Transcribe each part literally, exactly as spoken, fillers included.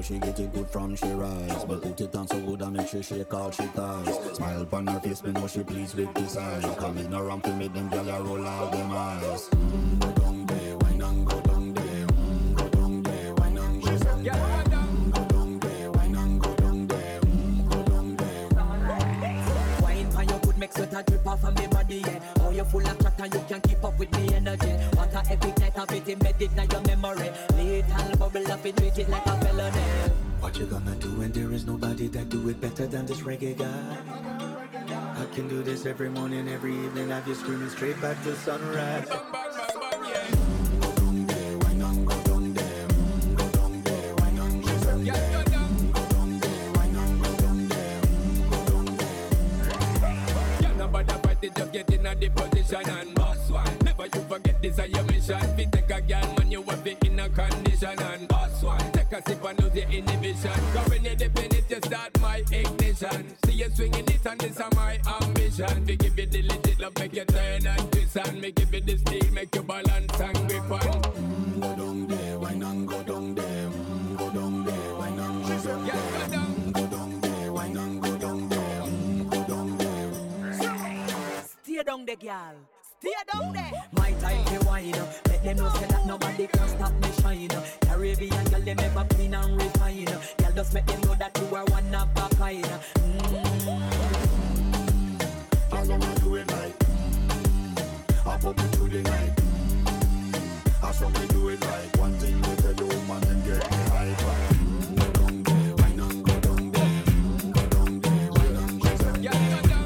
she get it good from she rise. But put it on so good and make sure she all she ties. Smile upon her face, me know she pleased with this eyes. Coming around to make them gyal a roll out them eyes. Mm, go down there, wine and go down there. Mm, go down there, wine and go down there. Mm, go down there, wine and go down there. Mm, go down there. Wine for your good, make sweat a drip off of me body, yeah. Oh, you full of chat and you can keep up with me energy. What a epic night of it embedded in your memory. Little bubble up, it treat it like a felony. What you gonna do when there is nobody that do it better than this reggae guy? I can do this every morning, every evening. Have you screaming straight back to sunrise. Just get in a the position and boss one. Never you forget this is your mission. Fi take a girl man, you have it in a condition and boss one. Take a sip and lose your inhibition. Cause when you dip in it, you start my ignition. See you swinging it and this is my ambition. We give you the legit love, make you turn and twist and me give you the steel, make you balance and grip on. Mm, go down there, wine and go down there. Mm, go down there, wine and go down there. Mm, go down there, wine and go down there. Mm, go down there. Stay down there, girl. Stay down there. My time to wine. Let them know say that nobody can stop me shine. Caribbean girl, they never clean and refine. Girl, just make them know that you are one of a kind. Mm. As long as do it right, mm. I pop it through the night. Mm. As long as we do it right, one thing we tell you, man, and get me hype. Mm. Go down there, wine and go down there. Mm. Go down there, wine and go down there.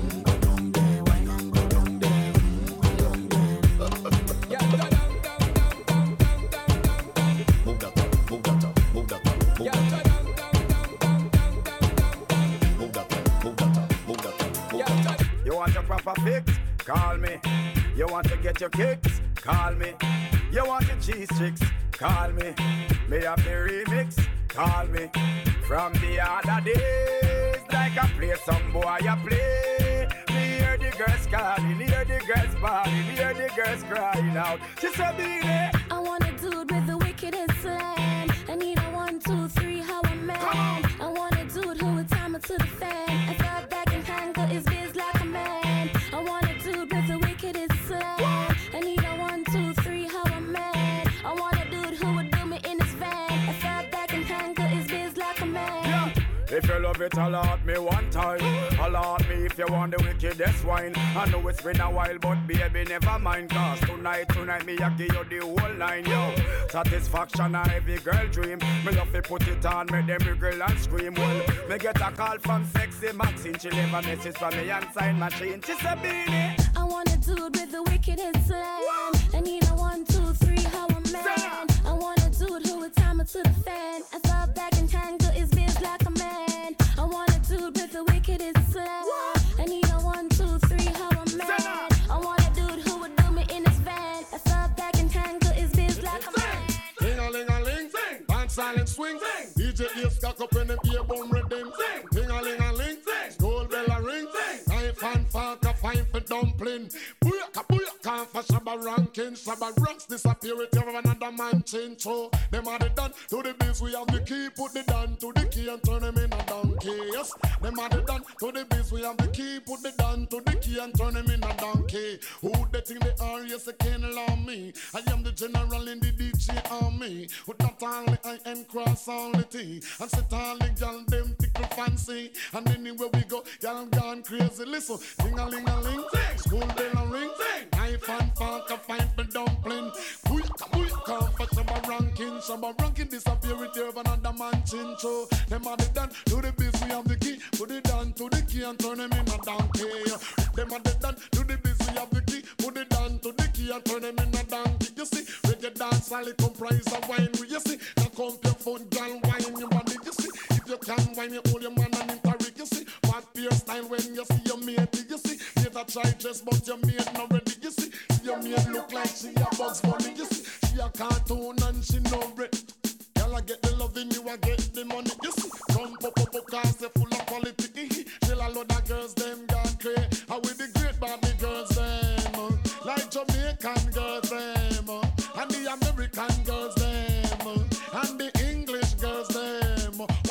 You want your proper fix? Call me. You want to get your kicks? Call me. You want your cheese chicks? Call me. Me have the remix? Call me. From the other days, like I play some boy I play. Me hear the girls calling, hear the girls bawling, hear the girls crying out. She said, "Beanie, I want a dude with the wickedest slam. I need a one, two, three, how a man. I want a dude who would time it to the fan. I thought that can handle his biz like a man. I want a dude with the wickedest slam. I need a one, two, three, how a man. I want a dude who would do me in his van. I thought that can handle his biz like a man. Yeah. If you love it, alert me one time. Alert me if you want the wickedest wine. I know it's been a while, but baby, never mind. Cause tonight, tonight, me I give you the whole line, yo. Satisfaction a every girl dream. Me love to put it on, make them wriggle and scream. Well, me get a call from sexy Maxine. She leave a message for me and sign machine. She said, "Beanie, I want a dude with the wickedest slam. I need a one, two, three, how a man. I want a dude who would time it to the fan. I thought back and tangle his biz like a man. I want a dude with the wickedest slam. I need a one, two, three, how a man. I want a dude who would do me in his van. I thought back and tangle his biz like a man. Ling-a-ling-a-ling, dance silent swing. D J ears cock up in them ear bone rhythm. Ling-a-ling-a-ling, gold bell a ring. Knife and fork a fine for dumpling. Booyaka, booyaka, for Shabba ranking. Shabba rocks disappear with you another man change. So them are the done to the biz. We have the key, put the down to the key and turn them in a donkey. Yes, them are the done to the biz. We have the key, put the down to the key and turn them in a donkey. Who they think they are? Yes, they can't allow me. I am the general in the D J army. With that only I am cross only T. And sit all the gal them tickle fancy. And anywhere we go, y'all gone crazy. Listen, ding-a-ling-a-ling, school bell a ring. Knife and fork a fine for dumpling. Booyaka, booyaka, for Shabba ranking. Shabba ranking disappear with you another man chin. So them are the done to the biz. We have the key, put it down to the key and turn them in a donkey. Them are the done to the biz. We have the key, put it down to the key and turn them in a donkey. You see, reggae dance all it comprise of wine. You see, now come your foot, girl, wine your body. You see, if you can wine, you hold your man and interrick. You see, fat beer style when you see your mate. You see, never try dress but your mate not ready. You see, your mate look like she a Bugs Bunny. You see, she a cartoon and she no bread. Girl, I get the loving, you I get the money. You see, come pop up up cause they full of quality. Tell a lot of girls them gone crazy. How with the great body girls them, uh, like Jamaican girls them, uh, and the American girls them, uh, and the English girls them.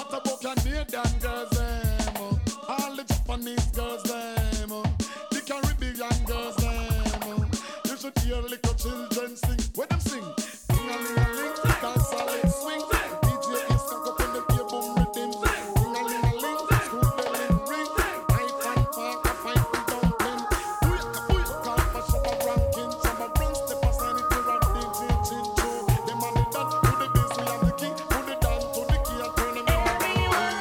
Japanese girls them, the Caribbean girls them. You should hear little children sing. When them sing, ding-a-ling-a-ling, dance a leg swing. D J is stuck up in the beer boom rhythm. Ding-a-ling-a-ling, school bell in ring. Knife and fork, a fight with dumpling. Booyaka, booyaka, for Shabba Rankin. Shabba Rankin, step aside if you're a D J Chincho. Them on the dance, to the bass, we have the key. To the dance, to the key, and turn them on. Everyone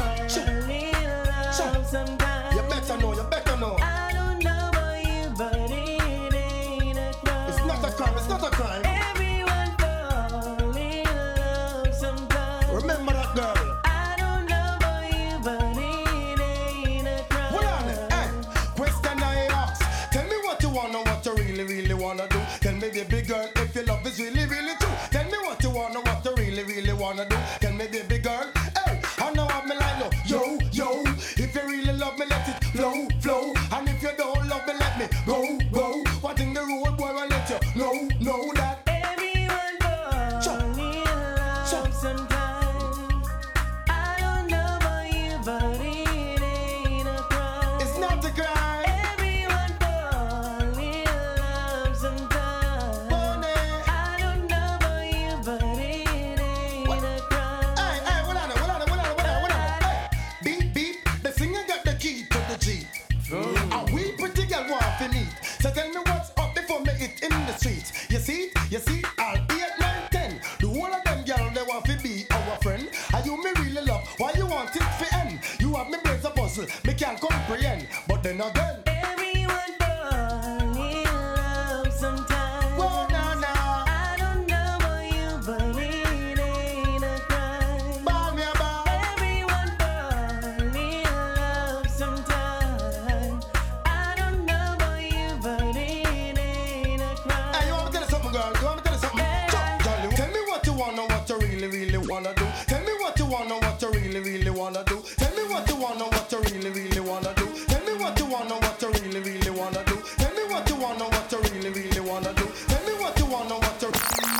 loves sometimes. You better know, you better know. I don't know about you, but it ain't a crime. It's not a crime, it's not a crime. Everyone fall in love sometimes. Remember that girl. I don't know about you, but it ain't a crime. Hold on, hey, question I ask. Tell me what you wanna, what you really, really wanna do. Tell me, baby girl, if your love is really, really true. Tell me what you wanna, what you really, really wanna do. Tell me, baby girl, hey, I know I'm me line up. Yo, yo, if you really love me, let it flow, flow. And if you don't love me, let me go, go. What in the road, boy, I let you know, know that. Everyone fall in love sometimes. I don't know about you, but it ain't a crime. It's not a crime. Everyone fall in love sometimes. Bonnie. I don't know about you, but it ain't a crime. Hey, hey, what on it, what on it, what on it, what on it, what on it? Hey, beep, beep, the singer got the key to the Jeep. And we pretty girl want to meet. So tell me what's up before me it in the streets. You see, you see, all eight, nine, ten. The whole of them girl they want to be our friend. And you me really love, why you want it for end? You have me brains a puzzle, me can't comprehend. But then again, Everyone fall in love sometimes. whoa, nah, nah, I don't know about you, but it ain't a crime. ball me a ball. Everyone fall in love sometimes. I don't know about you, but it ain't a crime. Hey, you want me to tell you something, girl? You want me to tell you something? Chuck, girl, you- tell me what you wanna, what you really, really wanna do. Tell me what you wanna, what you really, really wanna do. Tell me what you wanna, what you really, really wanna do. Tell me what you wanna, what you really, really wanna do. Tell me what you wanna, what you really, really wanna do. Tell me what you wanna, what you.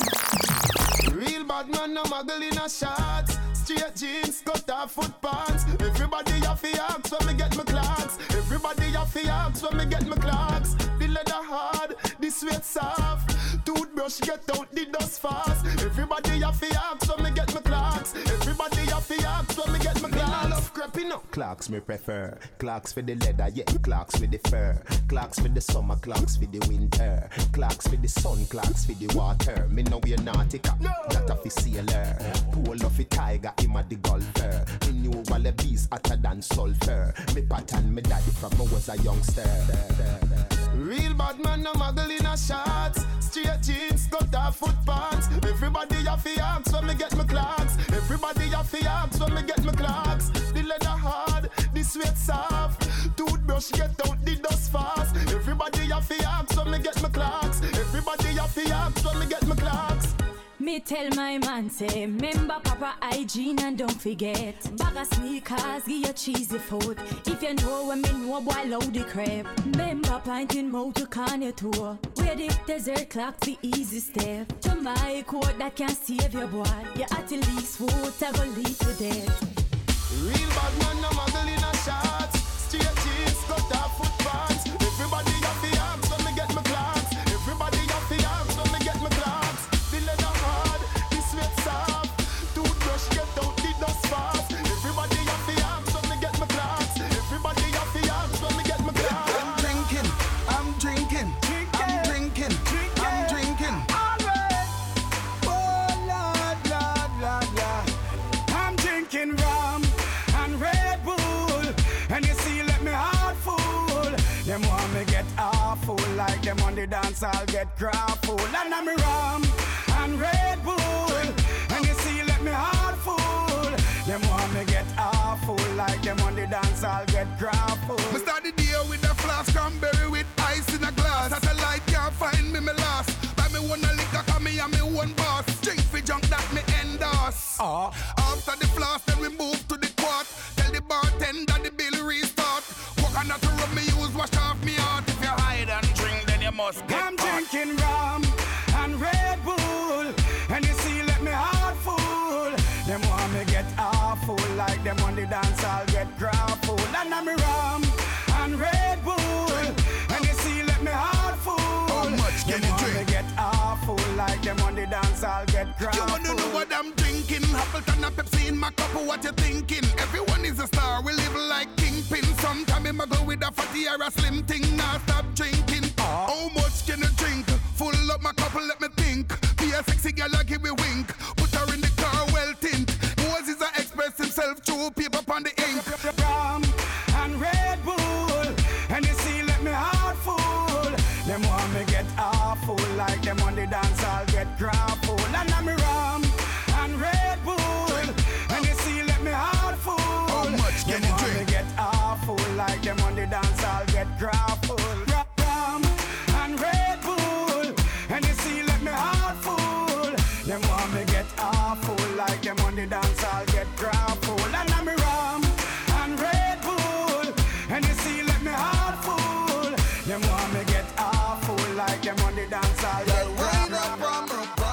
Real bad man, no muggle in a shot. Straight jeans, cut off foot pants. Everybody have to ask when me get my clocks. Everybody have to ask when me get my clocks. The leather hard, the sweat soft. Toothbrush get out the dust fast. Everybody have to ask when me get my clocks. Everybody have to ask when me get my clocks. I love creeping up. Clocks me prefer. Clocks for the leather, yeah. Clocks for the fur. Clocks for the summer, clocks for the winter. Clocks for the sun, clocks for the water. Me know we're nautica, that of a sailor. Pull off a tiger, him a the golfer. Me knew all the bees hotter than sulfur. Me pattern me daddy from I was a youngster. Real bad man, no muggle in a shorts. Straight jeans, cut off foot pants. Everybody have to ask when me get my clocks. Everybody have to ask when me get my clocks. The leather hard, the sweat soft. Toothbrush get out the dust fast. Everybody have to ask when me get my clocks. Everybody have to ask when me get my clocks. Me tell my man say, remember proper hygiene and don't forget. Bag of sneakers, give you cheesy food. If you know what me know, boy, load the crap. Remember planting mouth to Kanye tour. Where the desert clock the easy step. To my court that can save your boy. You at the least foot, I go lead to death. Real bad man, no muggle in a shorts. Straight jeans, cut off foot pants. Everybody have to ask when me get my clocks. Everybody have to ask when me get my clocks. The leather hard, the sweat soft. Toothbrush get out the dust fast. Everybody have to ask when me get my clocks. Everybody have to ask when me get my clocks. I'm drinking, I'm drinking, I'm drinking, I'm drinking. Alright. Oh Lord, Lord, Lord, Lord. I'm drinking rum and Red Bull, and you see, let me heart full. Them want me get awful, like them on the dance, I'll get grappled. And I'm rum and Red Bull, and you see, let me heart full. Them want me get awful, like them on the dance, I'll get grappled. Me start the day with a flask cranberry with ice in a glass. Satellite can't find me, me lost. Buy me one a liquor, cause me and me one boss. Drink for junk that me endorse. Uh, After the flask, then we move to the quart. Tell the bartender the bill restart. Coconut rub me use, wash off me heart. If you hide and drink, then you must get I'm caught. drinking rum and Red Bull, and you see, let me heart full. Them want me get awful, like them on the dance, I'll get grappled. And I'm rum and Red Bull. And you see, let me heart full. How much can you drink? Get awful like them on the dance, I'll get crap. You wanna know what I'm drinking? Appleton and Pepsi in my cup, what you thinking? Everyone is a star, we live like kingpin. Sometime in my go with a fatty or a slim thing. Now stop drinking. Uh. How much can you drink? Full up my cup, let me think. Be a sexy girl, I give you wink. Put her in the car, well tint. Moses a express himself through paper on the ink. Rum and Red Bull, and you see, let me heart full. Them want me get awful like them on the dance, I'll get grappled. And I'm rum and Red Bull, and you see, let me heart full. How much can them you drink? Me get awful like them on the dance, I'll get grappled. Rum and Red Bull, and you see, let me heart full. Them want me get awful like them on the dance, I'll get grappled. And I'm rum and Red Bull, and you see, let me heart full. Them want me get awful like them on the dance, I'll get grappled.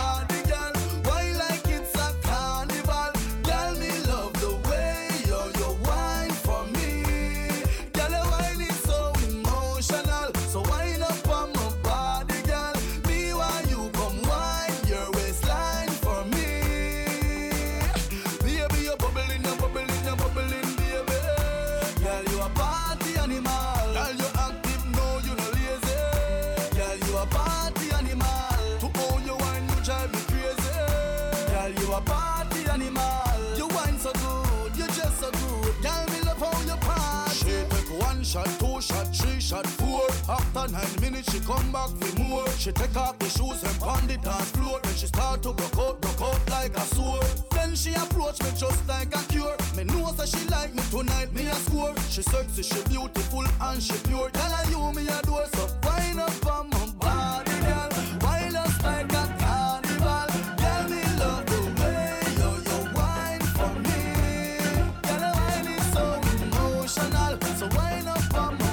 Shot, two shot, three shot, four. After nine minutes, she come back for more. She take off the shoes and pound the dance floor. Then she start to broke out, broke out like a sword. Then she approach me just like a cure. Me know that she like me tonight, me a score. She sexy, she beautiful and she pure. Tell her you me a door, so wind up on my body, girl. Wind up like a carnival. Girl, me love the way you, you wine for me. Girl, the wine is so emotional. So wind up.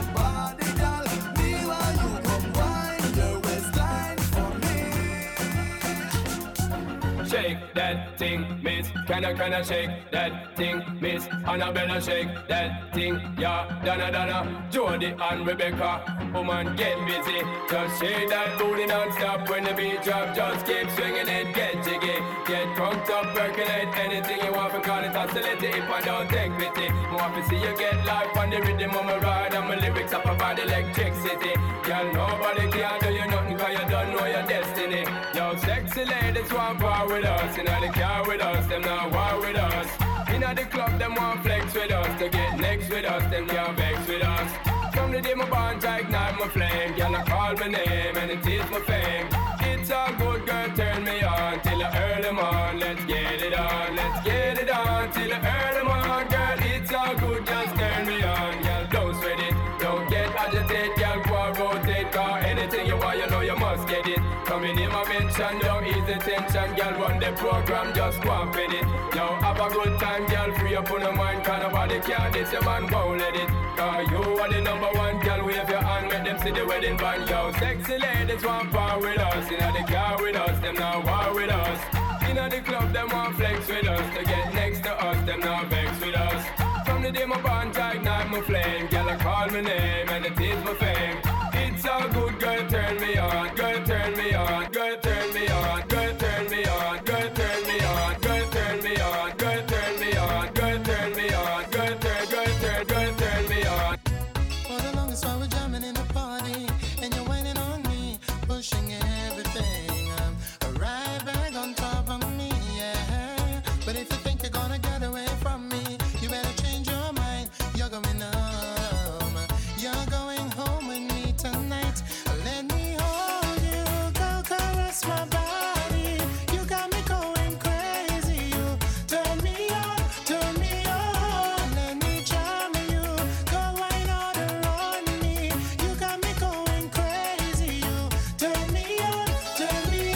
Shake that thing, miss. Can I, can I shake that thing, miss? Annabella, shake that thing, yeah. Donna, Donna, Jody and Rebecca. Woman, get busy. Just shake that booty non-stop when the beat drop. Just keep swinging it, get jiggy. Get crunked up, percolate anything you want to call it oscillate. If I don't take pity, I want to see you get life on the rhythm of my ride. And my lyrics up about electricity. Girl, nobody can do you nothing cause you don't know your destiny. Yo, sexy ladies want power with us. Inna the car with us, them not war with us. Inna the club, them want flex with us. To get next with us, them can't vex with us. From the day my bond, I ignite my flame. Girl, I call my name and it is my fame. It's a good girl, turn me on till I earn them on. Let's get it on, let's get it on till I earn them on. Girl, it's a good, just turn me on. Girl, don't sweat it, don't get agitated. Girl, go and rotate, cause anything you want, you know you must get it. Coming in my mention, don't ease the tension. Girl, run the program, just go and fit it. Yo, have a good time, girl, free up on your mind. Cause nobody can this, your man won't let it. Cause you are the number one, girl, wave your hand, make them see the wedding band. Yo, sexy ladies want power with us. Inna the car with us, them not war with us. Inna the club, them want flex with us. To get next to us, them not vex with us. From the day my bond, I ignite my flame. Girl, I call my name and it is my fame. It's a good girl, turn me on. Girl, turn me on. Girl, turn me on. Girl, turn me on. Girl, turn me on. Girl, turn me on. Girl, turn me on. Girl, turn me on. Girl, turn, girl, turn, girl, turn me on. For the longest while we're jamming in the party, and you're whining on me, pushing everything. Um, right back on top of me, yeah. But if you think you're gonna get away from me, you better change your mind. You're going home. You're going home with me tonight. Let me hold you, go caress my body. You got me going crazy. You turn me on, turn me on. Let me charm you, go wine all around me. You got me going crazy. You turn me on, turn me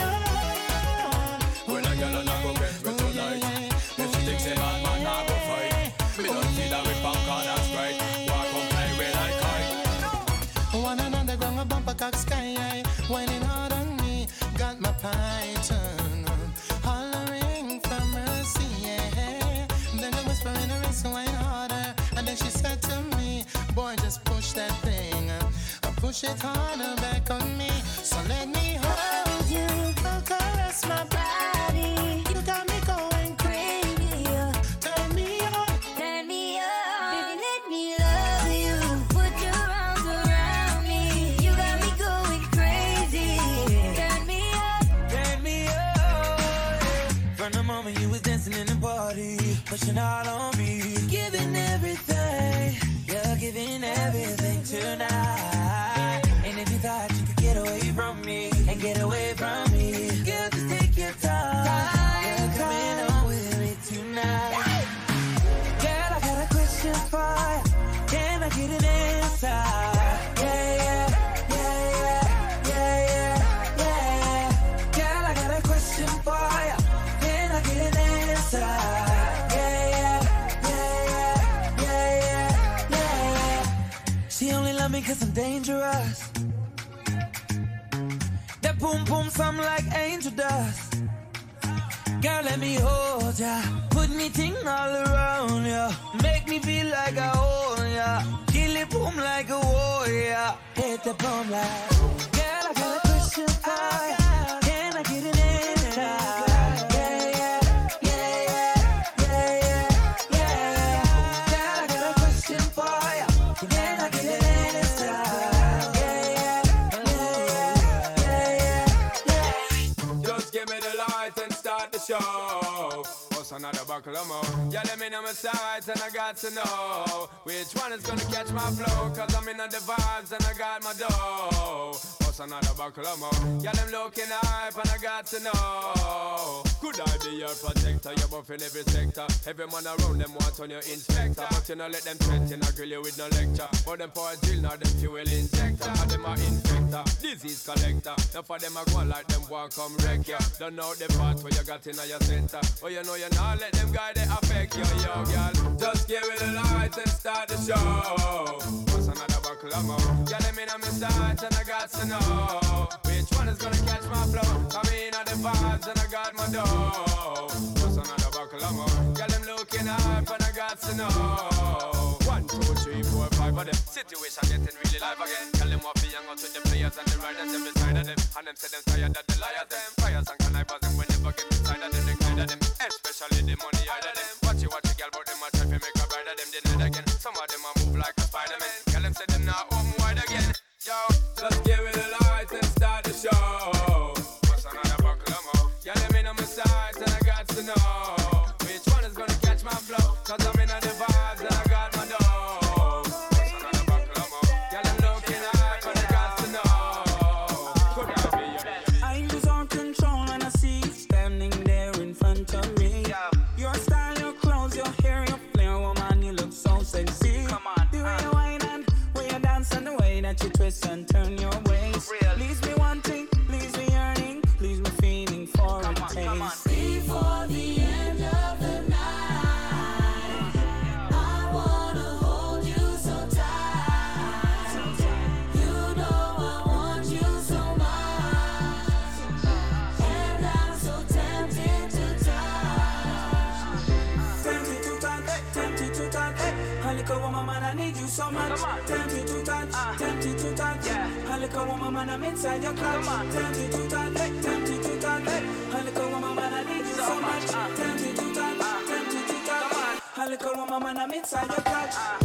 on. When a girl not go get me tonight, if she thinks a man, man not go fight. Me don't see that with popcorn and Sprite. Walk on play with like kite. One and underground, a bumper cock sky high, whining hard on me, got my python hollering for mercy, yeah. Then I whisper in her ear, so whine harder, and then she said to me, boy, just push push that thing, push it harder back on me. So let me hold you, caress my body. You got me going crazy. Turn me on, Turn me up, baby, let me love you. Put your arms around me. You got me going crazy. Turn me up, Turn me up. From the moment you was dancing in the party, pushing all on me, giving everything. You're giving everything tonight. And if you thought you could get away from me and get away from me, girl, just take your time. You're coming on with me tonight. Girl, I got a question for you. Can I get an answer? Yeah, yeah, yeah, yeah, yeah, yeah, yeah. Girl, I got a question for you. Can I get an answer? Yeah, yeah, yeah, yeah, yeah, yeah. She only love me cause I'm dangerous. That boom boom sound like angel dust. Girl, let me hold ya. Put me ting all around ya. Make me feel like I own ya. Kill it boom like a warrior. Hit the boom like. Girl, I got a question for ya. Can I get an answer? Yeah, yeah, yeah, yeah, yeah, yeah, yeah. Girl, I got a question for ya. Can I get an answer? Yeah, yeah, yeah, yeah, yeah. Just give me the light and start the show. What's another buckle of more? Yeah, let me know my sides and I got to know which one is gonna catch my flow. Cause I'm in the vibes and I got my dough. What's another buckle of more? Yeah, them looking hype and I got to know. Could I be your protector? You're buff in every sector. Every man around them want on your inspector. But you know let them threaten, I grill you with no lecture. But them for a drill, now them fuel injector. And them are infector, disease collector. Now for them I go like them want come wreck ya. Don't know the part where you got in your center. Oh, you know you not let them guys they affect you, yo, girl. Just give it a light and start the show. What's another buckle of more? Yeah, them in on my sides and I got to know which one is gonna catch my flow. I'm in on the vibes and I got my dough. What's another buckle of more? Yeah, them looking hype and I got to know. One, two, three, four, five of them. Situation getting really live again. Tell them what be young out with the players and the riders every side of them. And them say them tired that the liars them. Fires and connivers them we never get inside of them. They kind of them, especially the money out of them. Watch you watch the girl but them a try to make a bride of them. They night again. Some of them a move like a Spider-Man. Girl them say them not home wide again. Yo, let's give it a light and start the show. What's another buckle of more? Yeah, them in on my sides and I got to know which one is gonna catch my flow. Cause I'm in on the vibes and I got my dough. What's another buckle of more? Yeah, them looking hype and I got to know. Could I be your I lose all control and I see you standing there in front of me. Your style, your clothes, your hair, your flair, woman, you look so sexy. Come on, the way you whine and way you dance and the way that you twist and turn your waist. Please me wanting, please me yearning, please me feeling for a taste. before the end of the night. I wanna hold you so tight. You know I want you so much, and I'm so tempted to touch. Tempted to touch, tempted to touch. A little woman, man, I need you so much. Tempted to touch, tempted to touch. A little woman, man, I'm inside your clutch. Tempted to touch, tempted to touch. A little woman, man, I need you so much. Tempted to touch, tempted to touch. A little woman, man, I'm inside your clutch.